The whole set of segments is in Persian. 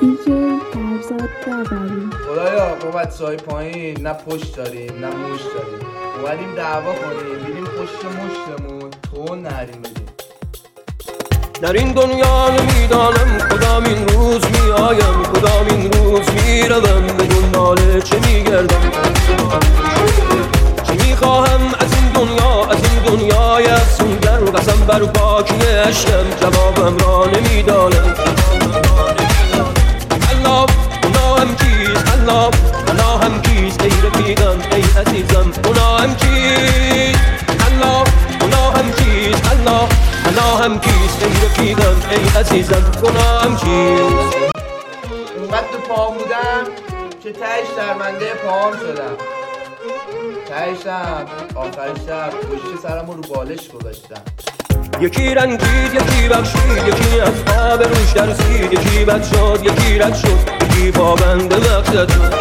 دیجی فرزاد داوری. خدایا بابت پایین نه پشت داریم نه موش داریم، اومدیم دعوا کنیم بیریم پشت مشتمون تو نریم بدیم. در این دنیا نمیدانم کدام این روز میآیم کدام این روز میروم، به دنبال چه میگردم، چه میخواهم از این دنیا، از این دنیای افسونگر. قسم بر پاکی عشقم جوابم را نمیدانم. الله گناهم کیست، الله گناهم کیست، ای رفیقم ای عزیزم گناهم کیست، الله گناهم کیست، الله گناهم کیست، ای رفیقم ای عزیزم گناهم کیست. اونقدر تو پاهم بودم که تهش درمنده پاهم شدم، تهشم آخر شب پشت سرم رو بالش گذاشتم. یکی رنگید یکی بخشید، یکی از آب روش درسید، یکی بد شد یکی رد شد، یکی پابند مقصد شد.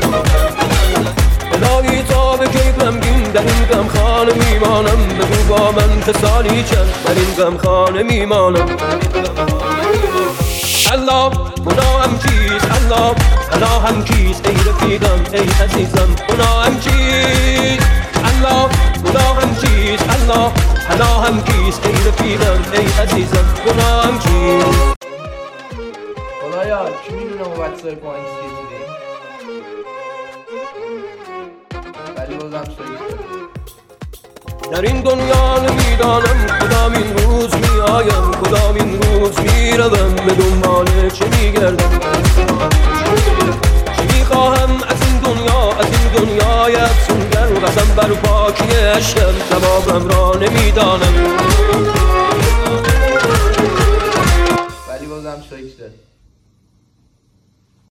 الهی تا به کی غمگین در این غمخانه میمانم، بگو با من که سالی چند در این غمخانه میمانم. الله گناهم کیست، الله گناهم کیست، ای رفیقم ای عزیزم گناهم کیست، الله گناهم کیست، الله گناهم کیست، ای رفیقم ای عزیزم گناهم کیست. خدایا کی میدونه بابت پایین چی دیدیم، ولی بازم شدید. در این دنیا نمیدانم کدام این روز میآیم کدام این روز میروم، به دنبال چه میگردم، چه میخواهم از این دنیا، از این دنیای افسونگر. قسم بر پاکی عشقم جوابم را نمیدانم، ولی بازم شکر.